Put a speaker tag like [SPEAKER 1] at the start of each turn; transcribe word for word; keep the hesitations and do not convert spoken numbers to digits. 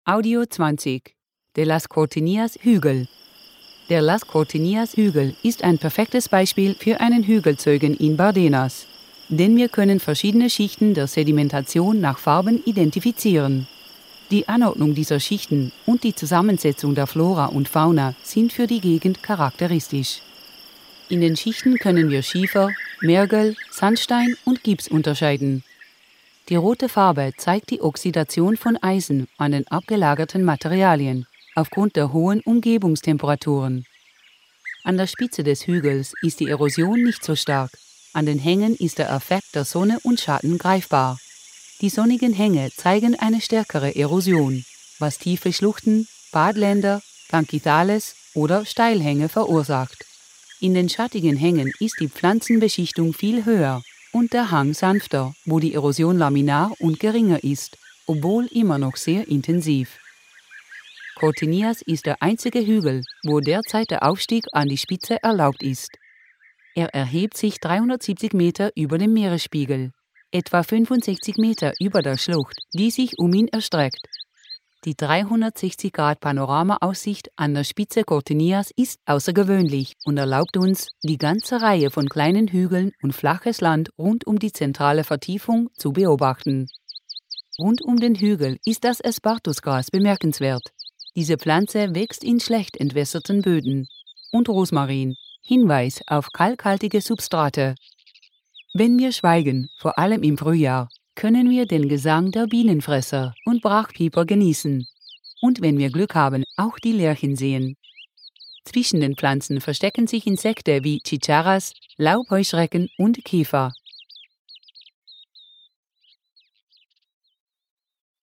[SPEAKER 1] Audio zwanzig. Der Las Cortinillas Hügel. Der Las Cortinillas Hügel ist ein perfektes Beispiel für einen Hügelzeugen in Bardenas, denn wir können verschiedene Schichten der Sedimentation nach Farben identifizieren. Die Anordnung dieser Schichten und die Zusammensetzung der Flora und Fauna sind für die Gegend charakteristisch. In den Schichten können wir Schiefer, Mergel, Sandstein und Gips unterscheiden. Die rote Farbe zeigt die Oxidation von Eisen an den abgelagerten Materialien aufgrund der hohen Umgebungstemperaturen. An der Spitze des Hügels ist die Erosion nicht so stark. An den Hängen ist der Effekt der Sonne und Schatten greifbar. Die sonnigen Hänge zeigen eine stärkere Erosion, was tiefe Schluchten, Badländer, Banquitales oder Steilhänge verursacht. In den schattigen Hängen ist die Pflanzenbeschichtung viel höher und der Hang sanfter, wo die Erosion laminar und geringer ist, obwohl immer noch sehr intensiv. Cortinillas ist der einzige Hügel, wo derzeit der Aufstieg an die Spitze erlaubt ist. Er erhebt sich dreihundertsiebzig Meter über dem Meeresspiegel, etwa fünfundsechzig Meter über der Schlucht, die sich um ihn erstreckt. Die dreihundertsechzig Grad Panoramaaussicht an der Spitze Cortinillas ist außergewöhnlich und erlaubt uns, die ganze Reihe von kleinen Hügeln und flaches Land rund um die zentrale Vertiefung zu beobachten. Rund um den Hügel ist das Espartusgras bemerkenswert. Diese Pflanze wächst in schlecht entwässerten Böden. Und Rosmarin, Hinweis auf kalkhaltige Substrate. Wenn wir schweigen, vor allem im Frühjahr, können wir den Gesang der Bienenfresser und Brachpieper genießen. Und wenn wir Glück haben, auch die Lerchen sehen. Zwischen den Pflanzen verstecken sich Insekten wie Chicharras, Laubheuschrecken und Käfer.